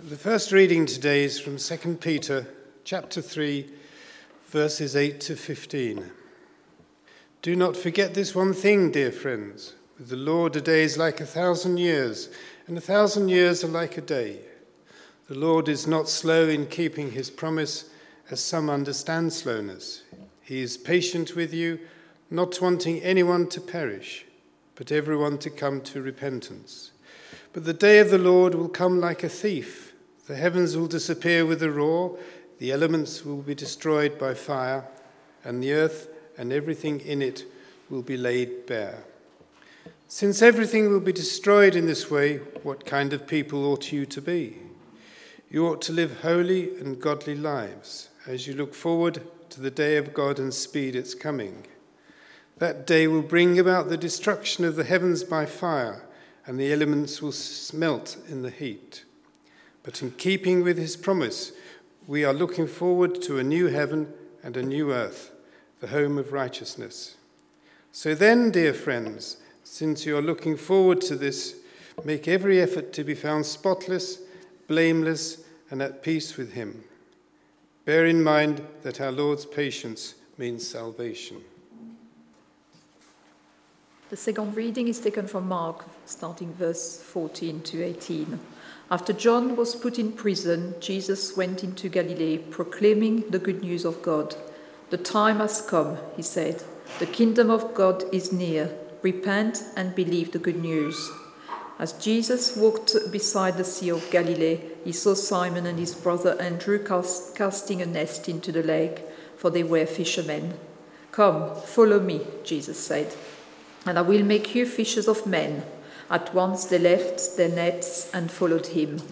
The first reading today is from 2 Peter chapter 3, verses 8 to 15. Do not forget this one thing, dear friends. With the Lord, a day is like 1,000 years, and 1,000 years are like a day. The Lord is not slow in keeping his promise, as some understand slowness. He is patient with you, not wanting anyone to perish, but everyone to come to repentance. But the day of the Lord will come like a thief. The heavens will disappear with a roar, the elements will be destroyed by fire, and the earth and everything in it will be laid bare. Since everything will be destroyed in this way, what kind of people ought you to be? You ought to live holy and godly lives, as you look forward to the day of God and speed its coming. That day will bring about the destruction of the heavens by fire, and the elements will smelt in the heat. But in keeping with his promise, we are looking forward to a new heaven and a new earth, the home of righteousness. So then, dear friends, since you are looking forward to this, make every effort to be found spotless, blameless, and at peace with him. Bear in mind that our Lord's patience means salvation. The second reading is taken from Mark, starting verse 14 to 18. After John was put in prison, Jesus went into Galilee, proclaiming the good news of God. The time has come, he said. The kingdom of God is near. Repent and believe the good news. As Jesus walked beside the Sea of Galilee, he saw Simon and his brother Andrew casting a net into the lake, for they were fishermen. Come, follow me, Jesus said, and I will make you fishers of men. At once they left their nets and followed him.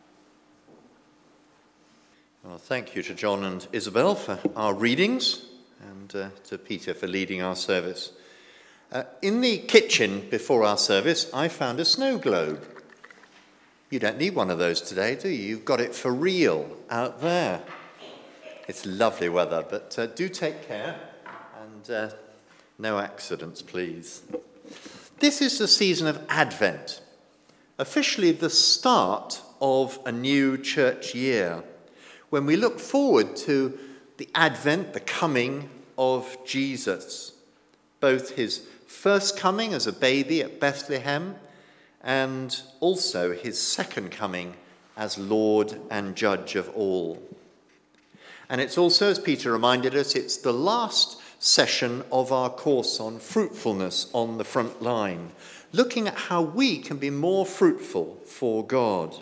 Well, thank you to John and Isabel for our readings, and to Peter for leading our service. In the kitchen before our service, I found a snow globe. You don't need one of those today, do you? You've got it for real out there. It's lovely weather, but do take care, and no accidents, please. This is the season of Advent, officially the start of a new church year, when we look forward to the Advent, the coming of Jesus, both his first coming as a baby at Bethlehem and also his second coming as Lord and Judge of all. And it's also, as Peter reminded us, it's the last session of our course on fruitfulness on the front line, looking at how we can be more fruitful for God.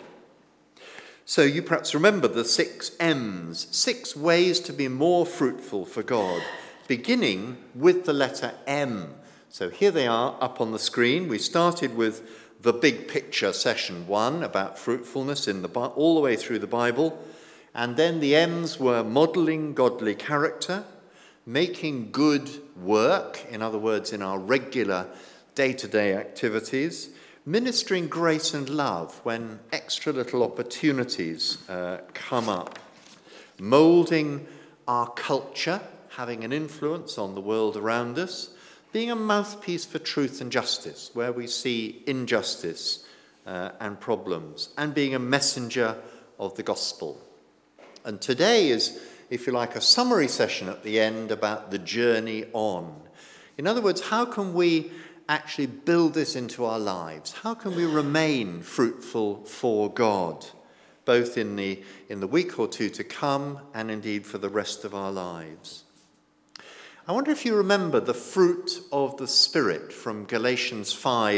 So you perhaps remember the 6 M's, 6 ways to be more fruitful for God, beginning with the letter M. So here they are up on the screen. We started with the big picture, session 1, about fruitfulness in all the way through the Bible. And then the M's were modelling godly character, making good work, in other words, in our regular day-to-day activities, ministering grace and love when extra little opportunities come up, moulding our culture, having an influence on the world around us, being a mouthpiece for truth and justice where we see injustice and problems, and being a messenger of the gospel. And today is, if you like, a summary session at the end about the journey on. In other words, how can we actually build this into our lives? How can we remain fruitful for God, both in the week or two to come and indeed for the rest of our lives? I wonder if you remember the fruit of the Spirit from Galatians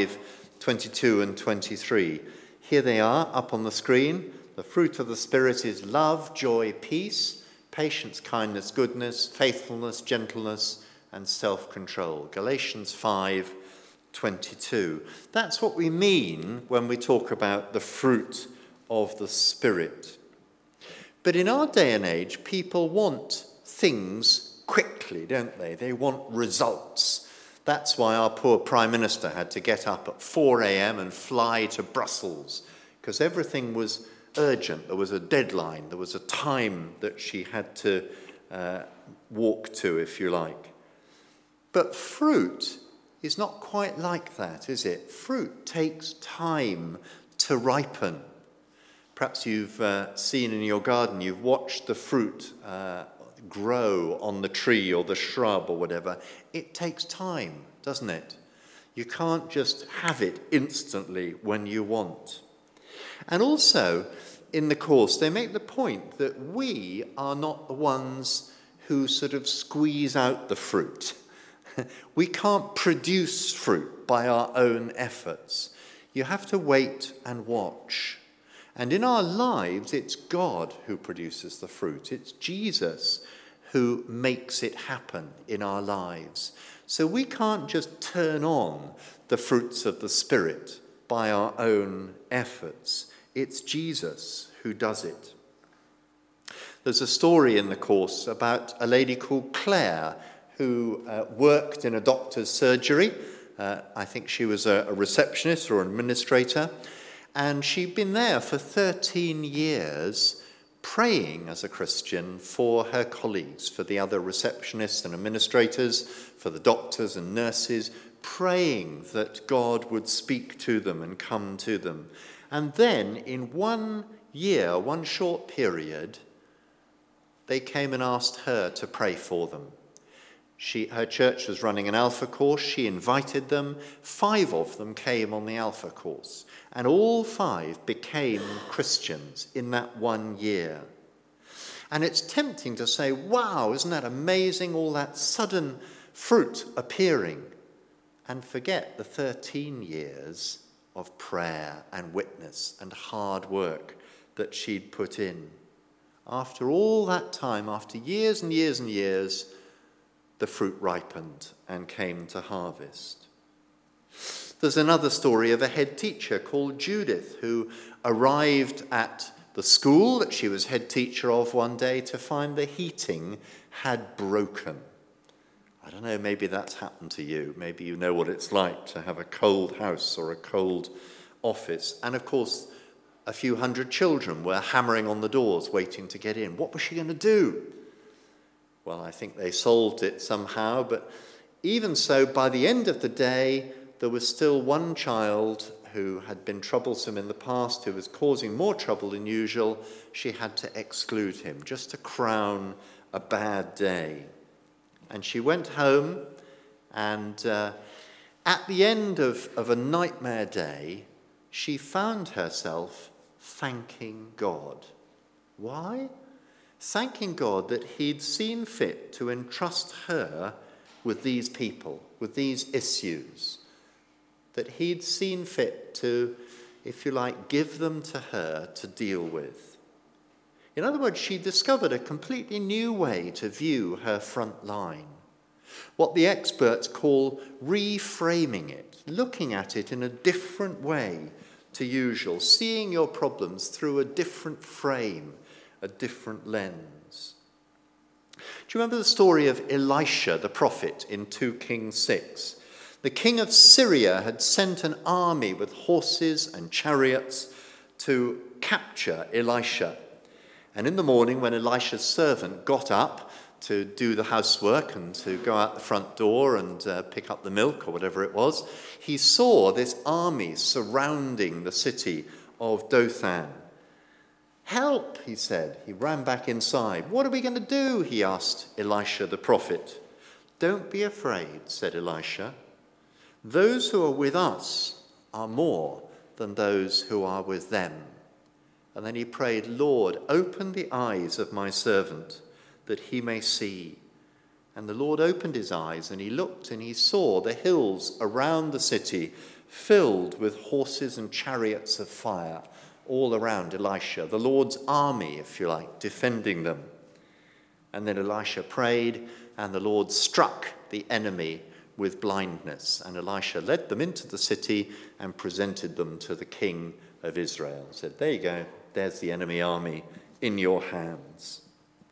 5:22 and 23. Here they are up on the screen. The fruit of the Spirit is love, joy, peace, patience, kindness, goodness, faithfulness, gentleness, and self-control. Galatians 5:22. That's what we mean when we talk about the fruit of the Spirit. But in our day and age, people want things quickly, don't they? They want results. That's why our poor Prime Minister had to get up at 4 a.m. and fly to Brussels, because everything was urgent. There was a deadline. There was a time that she had to walk to, if you like. But fruit is not quite like that, is it? Fruit takes time to ripen. Perhaps you've seen in your garden, you've watched the fruit grow on the tree or the shrub or whatever. It takes time, doesn't it? You can't just have it instantly when you want. And also, in the course, they make the point that we are not the ones who sort of squeeze out the fruit. We can't produce fruit by our own efforts. You have to wait and watch. And in our lives, it's God who produces the fruit. It's Jesus who makes it happen in our lives. So we can't just turn on the fruits of the Spirit by our own efforts. It's Jesus who does it. There's a story in the course about a lady called Claire who worked in a doctor's surgery. I think she was a receptionist or an administrator. And she'd been there for 13 years praying as a Christian for her colleagues, for the other receptionists and administrators, for the doctors and nurses, praying that God would speak to them and come to them. And then in 1 year, one short period, they came and asked her to pray for them. Her church was running an Alpha course. She invited them. 5 of them came on the Alpha course. And all 5 became Christians in that 1 year. And it's tempting to say, wow, isn't that amazing, all that sudden fruit appearing, and forget the 13 years of prayer and witness and hard work that she'd put in. After all that time, after years and years and years, the fruit ripened and came to harvest. There's another story of a head teacher called Judith who arrived at the school that she was head teacher of one day to find the heating had broken. I don't know, maybe that's happened to you. Maybe you know what it's like to have a cold house or a cold office. And of course, a few hundred children were hammering on the doors waiting to get in. What was she going to do? Well, I think they solved it somehow, but even so, by the end of the day, there was still one child who had been troublesome in the past, who was causing more trouble than usual. She had to exclude him, just to crown a bad day. And she went home, and at the end of a nightmare day, she found herself thanking God. Why? Thanking God that he'd seen fit to entrust her with these people, with these issues, that he'd seen fit to, if you like, give them to her to deal with. In other words, she discovered a completely new way to view her front line, what the experts call reframing it, looking at it in a different way to usual, seeing your problems through a different frame, a different lens. Do you remember the story of Elisha, the prophet, in 2 Kings 6? The king of Syria had sent an army with horses and chariots to capture Elisha. And in the morning, when Elisha's servant got up to do the housework and to go out the front door and pick up the milk or whatever it was, he saw this army surrounding the city of Dothan. "Help," he said. He ran back inside. "What are we going to do?" he asked Elisha the prophet. "Don't be afraid," said Elisha. "Those who are with us are more than those who are with them." And then he prayed, "Lord, open the eyes of my servant that he may see." And the Lord opened his eyes, and he looked, and he saw the hills around the city filled with horses and chariots of fire all around Elisha, the Lord's army, if you like, defending them. And then Elisha prayed, and the Lord struck the enemy with blindness. And Elisha led them into the city and presented them to the king of Israel. He said, "There you go, there's the enemy army in your hands."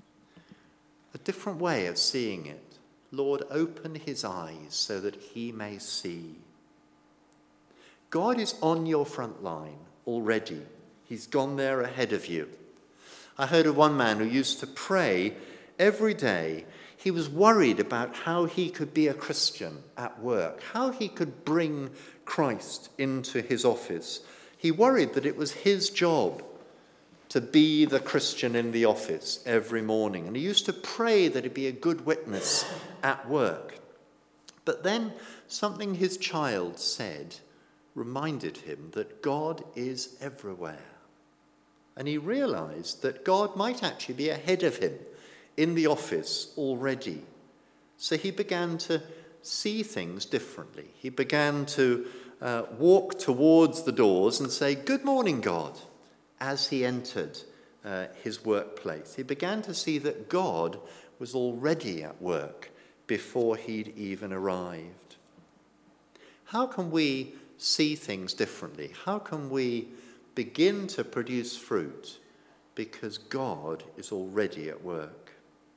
A different way of seeing it. Lord, open his eyes so that he may see. God is on your front line already. He's gone there ahead of you. I heard of one man who used to pray every day. He was worried about how he could be a Christian at work, how he could bring Christ into his office. He worried that it was his job to be the Christian in the office every morning. And he used to pray that he'd be a good witness at work. But then something his child said reminded him that God is everywhere. And he realized that God might actually be ahead of him in the office already. So he began to see things differently. He began to walk towards the doors and say, "Good morning, God," as he entered his workplace. He began to see that God was already at work before he'd even arrived. How can we see things differently? How can we begin to produce fruit because God is already at work?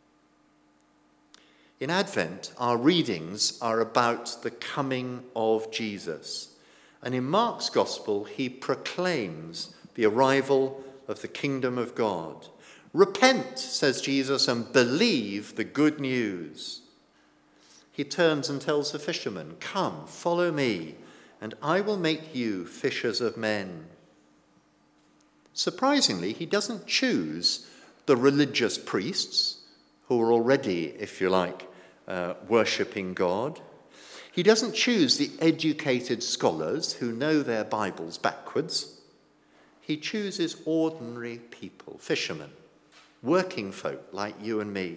In Advent, our readings are about the coming of Jesus. And in Mark's Gospel, he proclaims the arrival of the kingdom of God. "Repent," says Jesus, "and believe the good news." He turns and tells the fishermen, "Come, follow me, and I will make you fishers of men." Surprisingly, he doesn't choose the religious priests who are already, if you like, worshipping God. He doesn't choose the educated scholars who know their Bibles backwards. He chooses ordinary people, fishermen, working folk like you and me.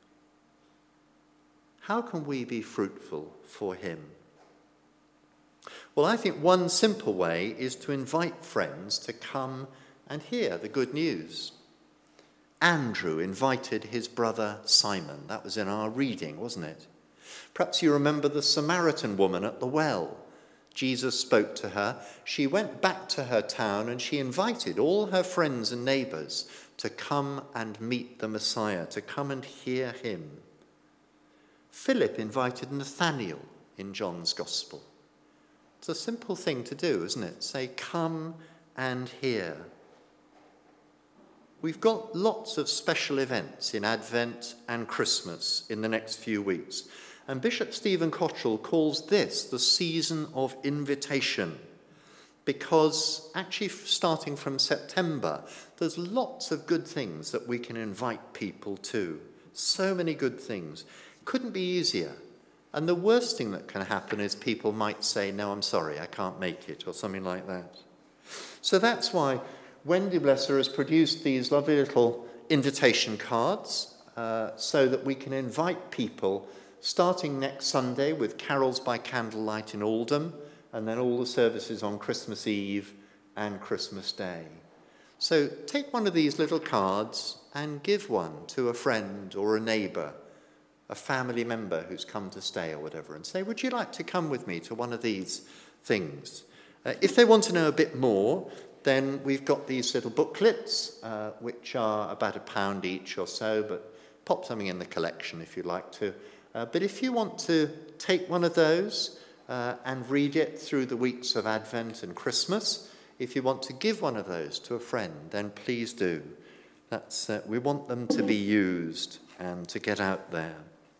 How can we be fruitful for him? Well, I think one simple way is to invite friends to come and hear the good news. Andrew invited his brother Simon. That was in our reading, wasn't it? Perhaps you remember the Samaritan woman at the well. Jesus spoke to her. She went back to her town and she invited all her friends and neighbours to come and meet the Messiah, to come and hear him. Philip invited Nathanael in John's Gospel. It's a simple thing to do, isn't it? Say, "Come and hear." We've got lots of special events in Advent and Christmas in the next few weeks. And Bishop Stephen Cottrell calls this the season of invitation, because actually starting from September, there's lots of good things that we can invite people to. So many good things. Couldn't be easier. And the worst thing that can happen is people might say, "No, I'm sorry, I can't make it," or something like that. So that's why Wendy Blesser has produced these lovely little invitation cards so that we can invite people starting next Sunday with carols by candlelight in Oldham, and then all the services on Christmas Eve and Christmas Day. So take one of these little cards and give one to a friend or a neighbour, a family member who's come to stay or whatever, and say, "Would you like to come with me to one of these things?" If they want to know a bit more, then we've got these little booklets, which are about £1 each or so, but pop something in the collection if you'd like to. But if you want to take one of those and read it through the weeks of Advent and Christmas, if you want to give one of those to a friend, then please do. We want them to be used and to get out there.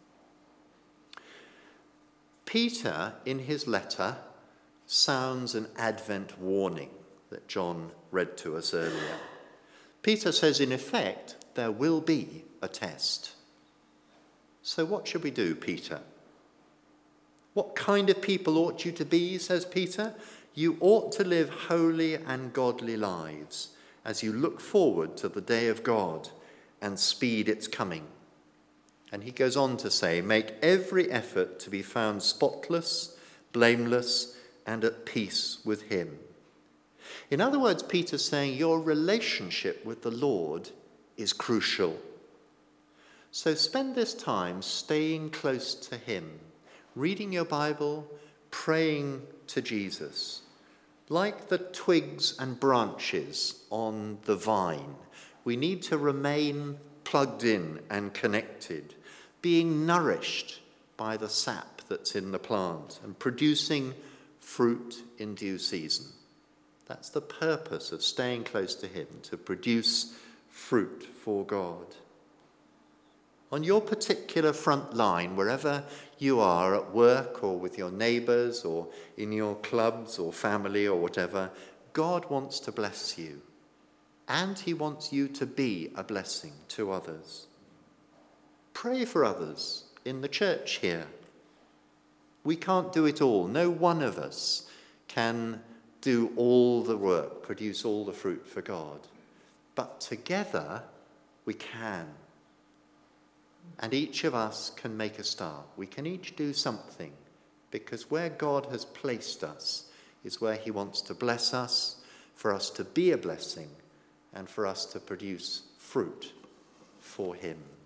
Peter, in his letter, sounds an Advent warning that John read to us earlier. Peter says, in effect, there will be a test. So what should we do, Peter? What kind of people ought you to be, says Peter? You ought to live holy and godly lives as you look forward to the day of God and speed its coming. And he goes on to say, make every effort to be found spotless, blameless, and at peace with him. In other words, Peter's saying your relationship with the Lord is crucial. So spend this time staying close to him, reading your Bible, praying to Jesus. Like the twigs and branches on the vine, we need to remain plugged in and connected, being nourished by the sap that's in the plant and producing fruit in due season. That's the purpose of staying close to him, to produce fruit for God. On your particular front line, wherever you are, at work or with your neighbours or in your clubs or family or whatever, God wants to bless you. and he wants you to be a blessing to others. Pray for others in the church here. We can't do it all. No one of us can do all the work, produce all the fruit for God. But together we can. And each of us can make a start. We can each do something, because where God has placed us is where he wants to bless us, for us to be a blessing, and for us to produce fruit for him.